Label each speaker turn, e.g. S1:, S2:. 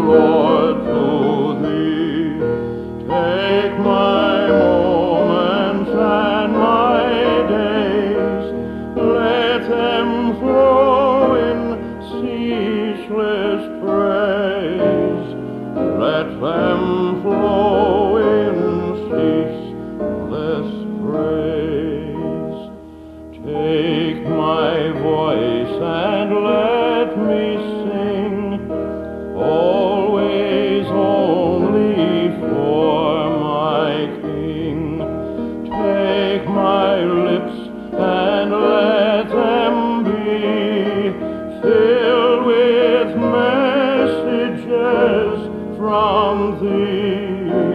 S1: Lord, to Thee. Take my moments and my days, let them flow in ceaseless praise. Let them flow in ceaseless praise. Take my voice and let me sing, always only for my King. Take my lips and let them be filled with messages from Thee.